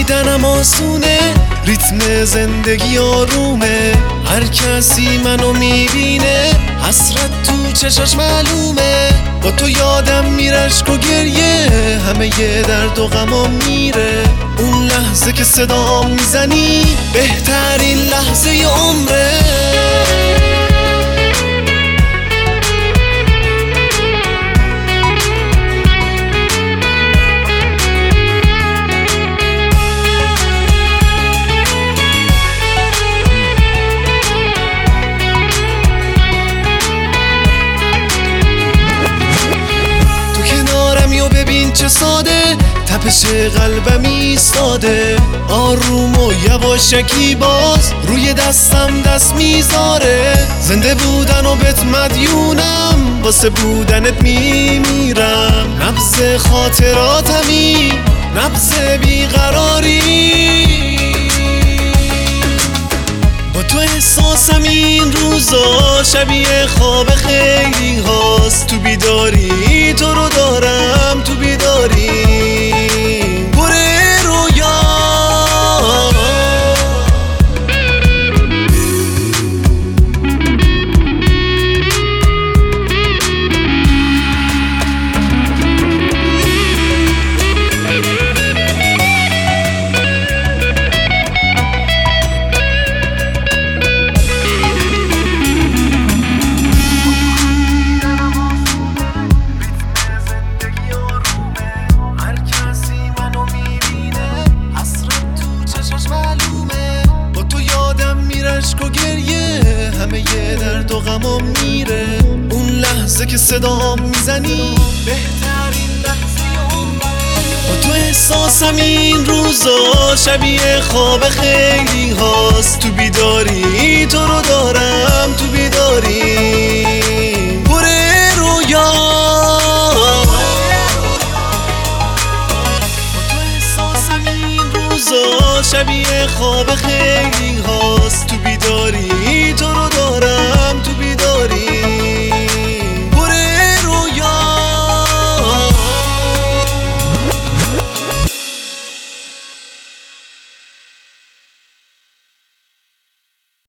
دیدنم آسونه، ریتم زندگی آرومه، هر کسی منو میبینه حسرت تو چشاش معلومه. با تو یادم میره اشک و گریه، همه یه درد و غمام میره. اون لحظه که صدام میزنی بهترین لحظه عمره. ببین چه ساده تپش قلبم ایستاده، آروم و یواشکی باز روی دستم دست میذاره. زنده بودن و بهت مدیونم، واسه بودنت میمیرم. نبض خاطراتمی، نبض بیقراری، با تو احساسم این روزا شبیه خواب خیلی هاست. تو بیداری تو رو دارم، تو بیداری پر رویا. اشک و گریه همه یه درد و غمام میره. اون لحظه که صدام میزنی بهترین لحظه عمره. با تو احساسم این روزا شبیه خواب خیلی هاست. تو بیداری تو رو دارم، تو بیداری پر رویا. شبیه خواب خیلی هاست. تو بیداری تو رو دارم، تو بیداری